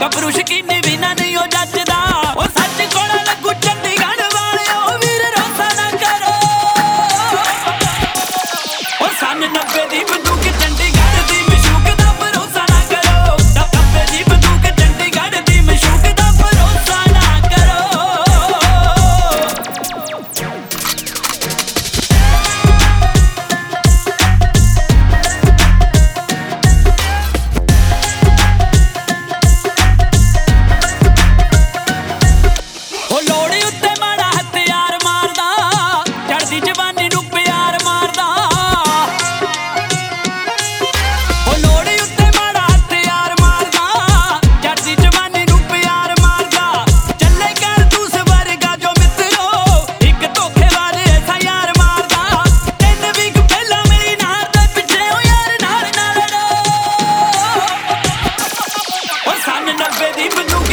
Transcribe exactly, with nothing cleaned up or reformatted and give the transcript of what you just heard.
ਗੱਭਰੂ ਸ਼ਕੀਨੀ ਵੀ ਨਾ ਨਹੀਂ ਉਹ ਜੱਜਦਾ। ਉਹ ਸੱਚ ਕੋਲ ਲੱਗੂ ਚੰਡੀਗੜ੍ਹ ਵਾਲਿਓ ਵੀਰ ਰੋਸਾ ਨਾ ਕਰੋ। ਉਹ ਸੰਨ ਨੱਬੇ ਦੀ ਬੰਦੂਕ ਚੰਡੀਗੜ੍ਹ ਦੀ ਮਸ਼ੂਕ ਦਾ ਭਰੋਸਾ ਨਾ ਕਰੋ। ਨੱਬੇ ਦੀ ਬੰਦੂਕ ਚੰਡੀਗੜ੍ਹ ਦੀ ਮਸ਼ੂਕ ਦਾ ਭਰੋਸਾ ਨਾ ਕਰੋ। ਉਹ ਲੋੜੀ ਉੱਤੇ ਮਾੜਾ ਹਥਿਆਰ ਮਾਰਦਾ, ਚੜ੍ਹਦੀ ਜਵਾਨੀ ਨੂੰ ਪਿਆਰ ਮਾਰਦਾ। ਉਹ ਲੋੜੀ ਉੱਤੇ ਮਾੜਾ ਹਥਿਆਰ ਮਾਰਦਾ, ਚੜ੍ਹਦੀ ਜਵਾਨੀ ਨੂੰ ਪਿਆਰ ਮਾਰਦਾ। ਚੱਲੇ ਕਰ ਤੂੰ ਸਵਰਗਾ ਜੋ ਮਿੱਤਰੋ, ਇੱਕ ਧੋਖੇਬਾਜ਼ ਐਸਾ ਯਾਰ ਮਾਰਦਾ। ਤਿੰਨ ਵੀਕ ਪਹਿਲਾਂ ਮੇਰੀ ਨਾਰ ਦੇ ਪਿੱਛੇ ਉਹ ਯਾਰ ਨਾਲ ਨਾ ਲੜੋ। ਉਹ ਸੰਨ ਨੱਬੇ ਦੀ ਬੰਦੂਕ